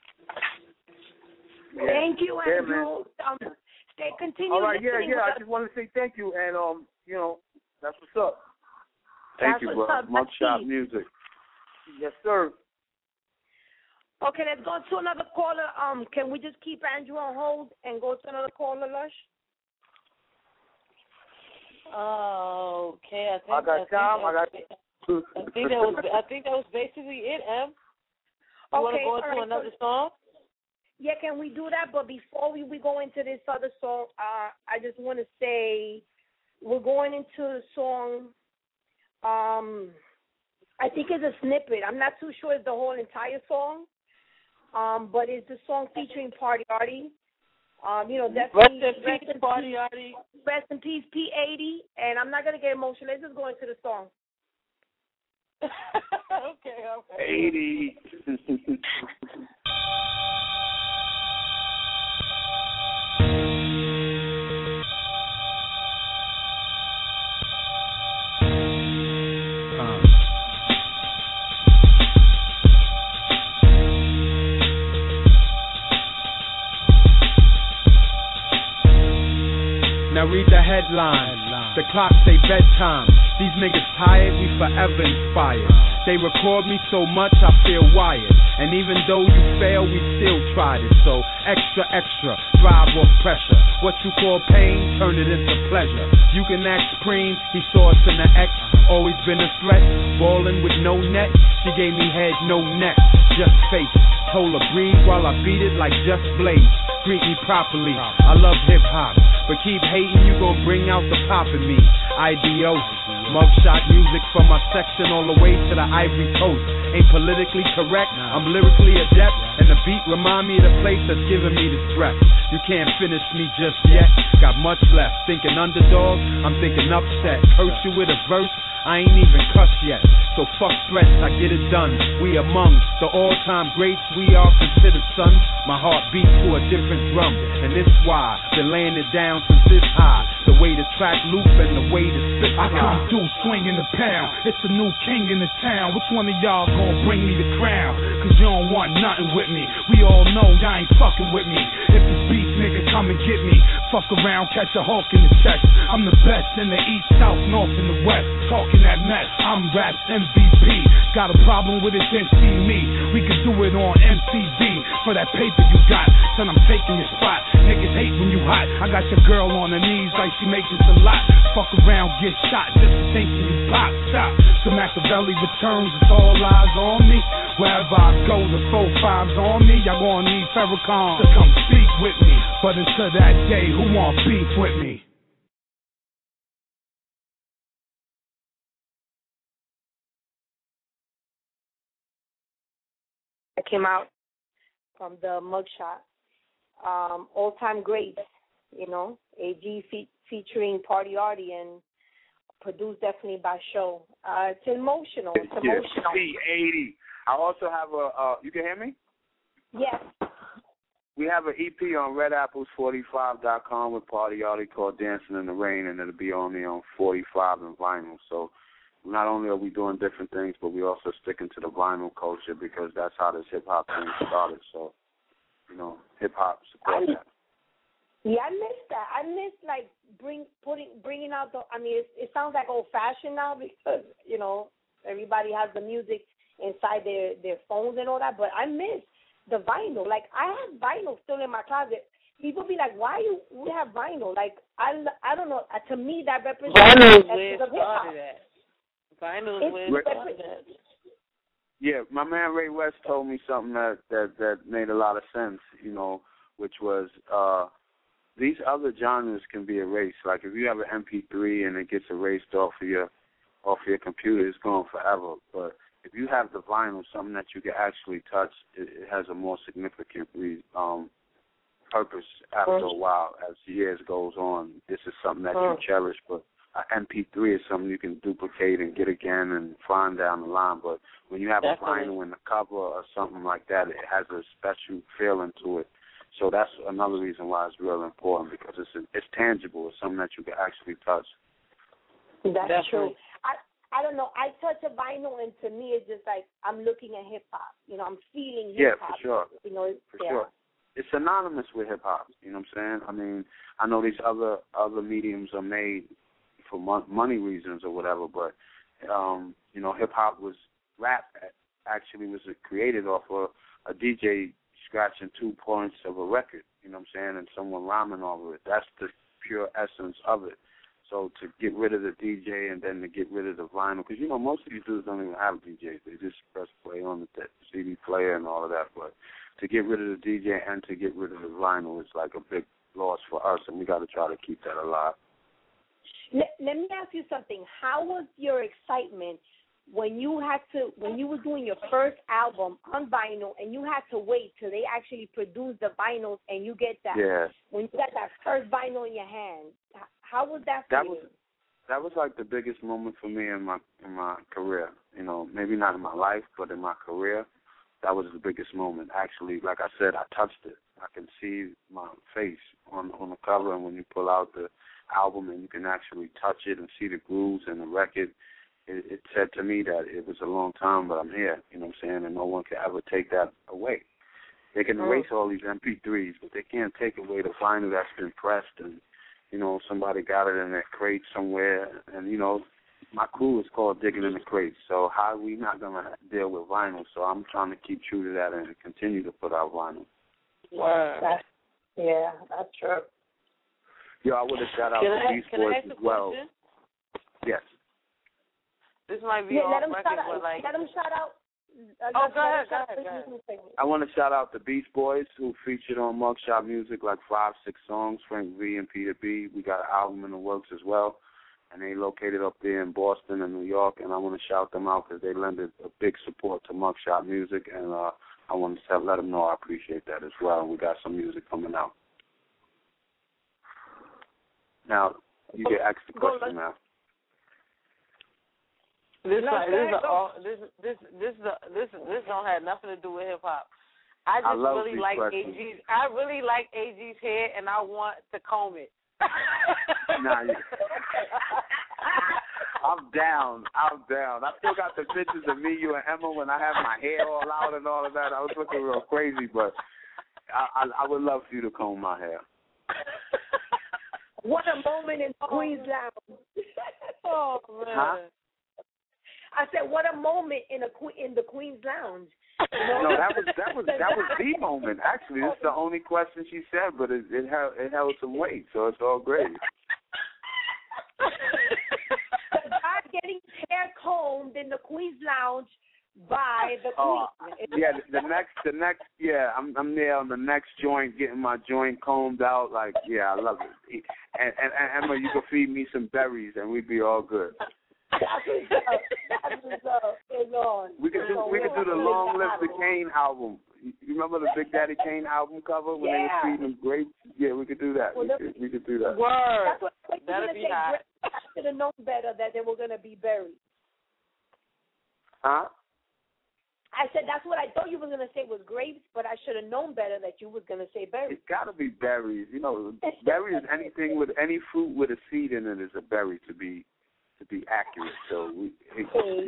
Thank you, Andrew. Continue. All right, listening. I just want to say thank you, and you know, that's what's up. Thank you, bro. Mugshot Music. Yes, sir. Okay, let's go to another caller. Can we just keep Andrew on hold and go to another caller, Lush? Okay, I think that was basically it, Em. You want to go into another song? Yeah, can we do that? But before we go into this other song, I just want to say we're going into the song. I think it's a snippet. I'm not too sure it's the whole entire song. But it's the song featuring Party Artie. You know, definitely rest in peace, Party Artie. Rest in peace, P80. And I'm not gonna get emotional. Let's just go into the song. Okay. 80. Now read the headline. The clock say bedtime. These niggas tired, we forever inspired. They record me so much I feel wired. And even though you fail, we still tried it. So extra, thrive off pressure. What you call pain, turn it into pleasure. You can ask Cream, he saw us in the X. Always been a threat, ballin' with no net. She gave me head, no neck, just face. Told her breathe while I beat it like Just Blaze. Greet me properly, I love hip-hop. But keep hating, you gon' bring out the pop in me. Idiosis, mugshot music from my section all the way to the Ivory Coast. Ain't politically correct, I'm lyrically adept. And the beat remind me of the place that's giving me this breath. You can't finish me just yet, got much left. Thinking underdog, I'm thinking upset. Curse you with a verse, I ain't even cussed yet. So fuck threats, I get it done. We among the all-time greats, we are considered sons. My heart beats to a different drum, and it's why been laying it down since this high. The way the track loop and the way the spit. I come through swinging the pound. It's the new king in the town. Which one of y'all gonna bring me the crown? Cause you don't want nothing with me. We all know y'all ain't fucking with me. If it's beef, nigga, come and get me. Fuck around, catch a hawk in the chest. I'm the best in the east, south, north, and the west. Talking that mess, I'm rap's MVP. Got a problem with it, then see me. We can do it on MTV. For that paper you got, son, I'm taking your spot. Niggas hate when you hot. I got your girl on her knees like she making a lot. Fuck around, get shot, just thinking you pop. Stop. So Machiavelli returns, it's all eyes on me. Wherever I go, the 4-5's on me. Y'all gonna need Farrakhan to come speak with me. But until that day, who want beef with me? That came out from the mugshot. All-time greats, you know, AG featuring Party Artie and produced definitely by Show. It's emotional. It's emotional. P80. I also have you can hear me? Yes. We have an EP on RedApples45.com with Party Artie called Dancing in the Rain, and it'll be only on 45 and vinyl. So not only are we doing different things, but we're also sticking to the vinyl culture because that's how this hip-hop thing started. So, you know, hip-hop supports that. Yeah, I miss that. I miss, like, bringing out the, I mean, it sounds like old-fashioned now because, you know, everybody has the music inside their phones and all that, but I miss the vinyl. Like, I have vinyl still in my closet. people be like, why we have vinyl? Like, I don't know. To me, that represents vinyl is the where it essence of hip-hop. started at. Vinyl is where it started at. Yeah, my man Ray West told me something that made a lot of sense, which was these other genres can be erased. Like if you have an MP3 and it gets erased off of your computer, it's gone forever. But if you have the vinyl, something that you can actually touch, it has a more significant purpose after a while. As years goes on, this is something that you cherish. But an MP3 is something you can duplicate and get again and find down the line. But when you have a vinyl in the cover or something like that, it has a special feeling to it. So that's another reason why it's real important, because it's tangible. It's something that you can actually touch. That's true. I don't know. I touch a vinyl, and to me, it's just like I'm looking at hip hop. I'm feeling hip hop. Yeah, for sure. Sure. It's synonymous with hip hop. You know what I'm saying? I mean, I know these other mediums are made for money reasons or whatever, but hip hop rap actually was created off of a DJ scratching 2 points of a record. You know what I'm saying? And someone rhyming over it. That's the pure essence of it. So to get rid of the DJ and then to get rid of the vinyl, because, most of these dudes don't even have DJs. They just press play on the CD player and all of that. But to get rid of the DJ and to get rid of the vinyl is like a big loss for us, and we got to try to keep that alive. Let me ask you something. How was your excitement when you were doing your first album on vinyl and you had to wait till they actually produce the vinyls and you get that? Yeah. When you got that first vinyl in your hand, how was that for you? That was like the biggest moment for me in my career. Maybe not in my life, but in my career, that was the biggest moment. Actually, like I said, I touched it. I can see my face on the cover, and when you pull out the album and you can actually touch it and see the grooves and the record, it said to me that it was a long time, but I'm here, you know what I'm saying, and no one can ever take that away. They can erase all these MP3s, but they can't take away the vinyl that's been pressed and, somebody got it in that crate somewhere, and, my crew is called Digging in the Crates, so how are we not going to deal with vinyl? So I'm trying to keep true to that and continue to put out vinyl. Wow. That's true. Yo, I want to shout out to Beast Boys as well. Question? Yes. This might be off record, but like... Let them shout out. Go ahead. I want to shout out the Beast Boys, who featured on Mugshot Music, like 5-6 songs, Frank V and Peter B. We got an album in the works as well, and they located up there in Boston and New York, and I want to shout them out because they lended a big support to Mugshot Music, and I want to let them know I appreciate that as well, and we got some music coming out. Now, you get asked the question now. This don't have nothing to do with hip hop. I really like AG's. I really like AG's hair, and I want to comb it. I'm down. I still got the pictures of me, you, and Emma when I have my hair all out and all of that. I was looking real crazy, but I would love for you to comb my hair. What a moment in Queen's Lounge. Oh man. Huh? I said, what a moment in the Queen's Lounge. No, that was the moment. Actually, it's the only question she said, but it held some weight, so it's all great. The guy getting his hair combed in the Queen's Lounge by the Queen. Yeah, the next, I'm there on the next joint, getting my joint combed out. Like, I love it. And Emma, you can feed me some berries, and we'd be all good. We could do the Long Live the Kane album. You remember the Big Daddy Kane album cover when they were feeding them grapes? Yeah, we could do that. We could do that. Word. That'd be hot. I should have known better that they were going to be buried. Huh? I said that's what I thought you were going to say was grapes, but I should have known better that you was going to say berries. It's got to be berries. Berries, anything with any fruit with a seed in it is a berry to be accurate. So it's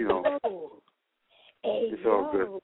all good.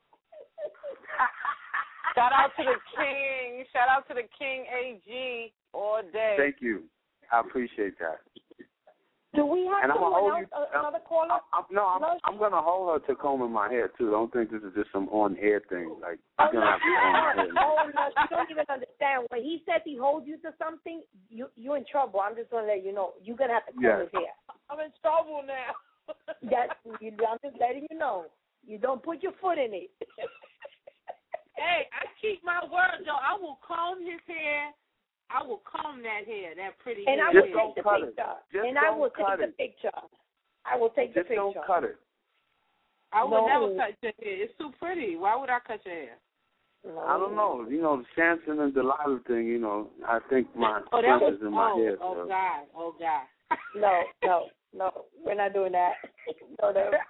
Shout out to the King. Shout out to the King AG all day. Thank you. I appreciate that. Do we have another caller? I'm gonna hold her to combing my hair too. Don't think this is just some on-air thing. Like I'm gonna have to comb my hair. Oh no, you don't even understand. When he says he holds you to something, you're in trouble. I'm just gonna let you know. You're gonna have to comb his hair. I'm in trouble now. I'm just letting you know. You don't put your foot in it. Hey, I keep my word though. I will comb his hair. I will comb that hair, that pretty hair. And I will take the picture. And I will take the picture. I will take the picture. Just don't cut it. I would never cut your hair. It's too pretty. Why would I cut your hair? No. I don't know. You know, the Samson and Delilah thing, you know, I think my strength is in my hair. Oh, God. Oh, God. No. We're not doing that. No.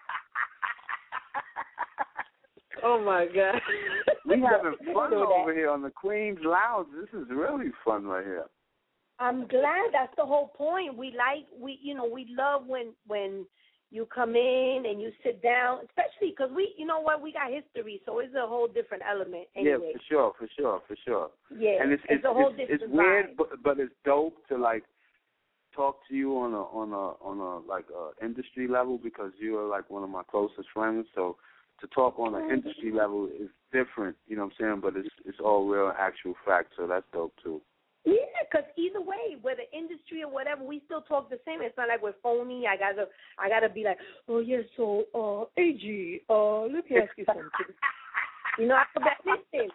Oh, my God. We having fun over here on the Queen's Lounge. This is really fun right here. I'm glad. That's the whole point. We love when you come in and you sit down, especially because we got history, so it's a whole different element anyway. Yeah, for sure. Yeah, and it's a whole different it's weird, but it's dope to like talk to you on a industry level because you are like one of my closest friends. So to talk on an industry level is different, you know what I'm saying? But it's all real actual fact, so that's dope too. Yeah, because either way, whether industry or whatever, we still talk the same. It's not like we're phony. I gotta be like, oh yes, so AG, let me ask you something. You know, I feel that listen.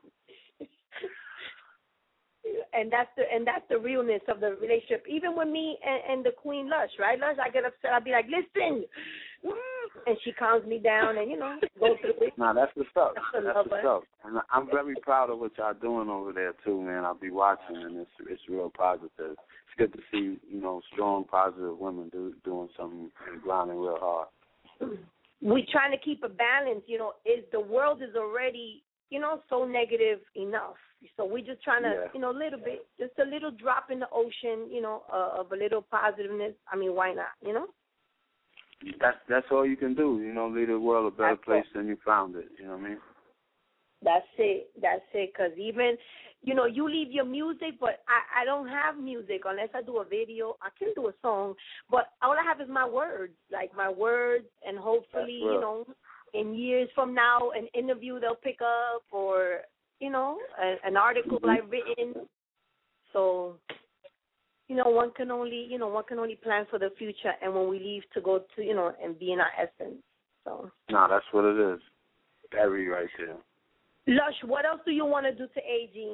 And that's the realness of the relationship. Even with me and the Queen Lush, right? Lush, I get upset. I'll be like, listen, and she calms me down, and go through it. Nah, that's the stuff. That's the stuff. And I'm very proud of what y'all doing over there too, man. I'll be watching, and it's real positive. It's good to see strong, positive women doing something and grinding real hard. We're trying to keep a balance. The world is already so negative enough. So we're just trying to, a little bit, just a little drop in the ocean, of a little positiveness. I mean, why not, That's all you can do, leave the world a better place than you found it, you know what I mean? That's it, because even, you leave your music, but I don't have music unless I do a video. I can do a song, but all I have is my words, and hopefully, in years from now, an interview they'll pick up or, an article I've written. So, one can only plan for the future and when we leave to go to, and be in our essence. So. No, that's what it is. Very right there. Lush, what else do you want to do to AG?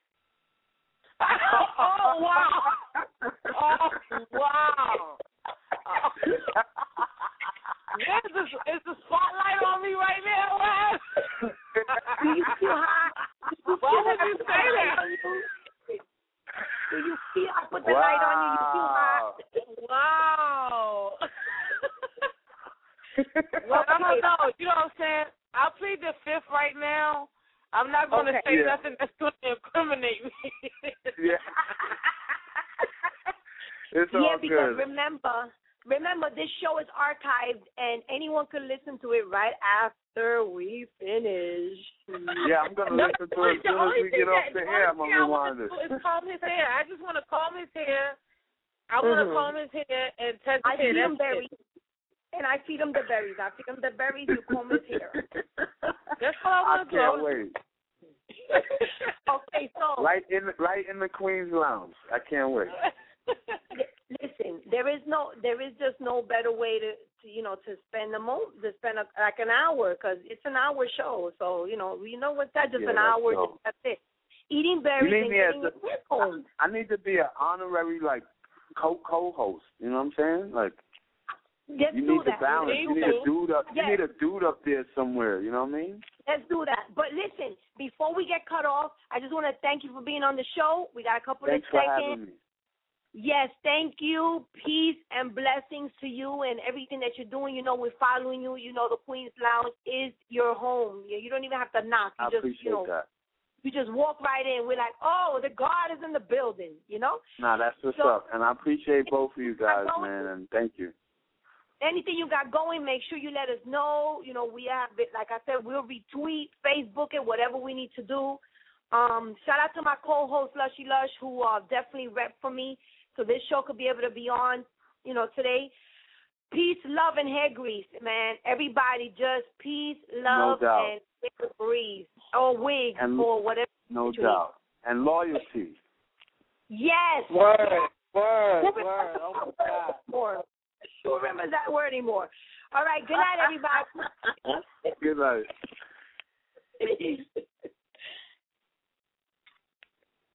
Oh, wow. Oh, wow. Is the spotlight on me right now, man? Do you feel hot? Why would you say that? Do you feel I put the light on you? You feel hot? Wow. Well, I don't know. You know what I'm saying? I'll plead the fifth right now. I'm not going to say nothing that's going to incriminate me. Yeah. It's all because good. Remember, this show is archived, and anyone can listen to it right after we finish. Yeah, I'm going to listen to it as soon as we get off the air. I'm going to rewind it. It's comb his hair. I just want to comb his hair. I want to comb his hair and touch his hair. I feed him berries. And I feed him the berries. I feed him the berries, you comb his hair. That's what I want to do. I can't wait. Okay, so. Right in the Queen's Lounge. I can't wait. Listen, there is just no better way to spend like an hour, because it's an hour show. So what's that? Just an hour. That's it. Eating berries and getting your hair combed. I need to be an honorary co-host. You know what I'm saying? Like. Let's you do need that. to balance. You need a dude up. You need a dude up there somewhere. You know what I mean? Let's do that. But listen, before we get cut off, I just want to thank you for being on the show. We got a couple Thanks of for seconds. having me. Yes, thank you. Peace and blessings to you and everything that you're doing. We're following you. The Queen's Lounge is your home. You don't even have to knock. I appreciate that. You just walk right in. We're like, oh, the God is in the building. Nah, that's what's up. And I appreciate both of you guys, man. And thank you. Anything you got going, make sure you let us know. We have it, like I said, we'll retweet, Facebook it, whatever we need to do. Shout out to my co-host, Lushy Lush, who definitely rep for me, so this show could be able to be on, today. Peace, love, and hair grease, man. Everybody just peace, love, and hair grease. Or wigs, or whatever. No doubt. And loyalty. Yes. Word. Oh, my God. Who remembers that word anymore? All right, good night, everybody. Good night.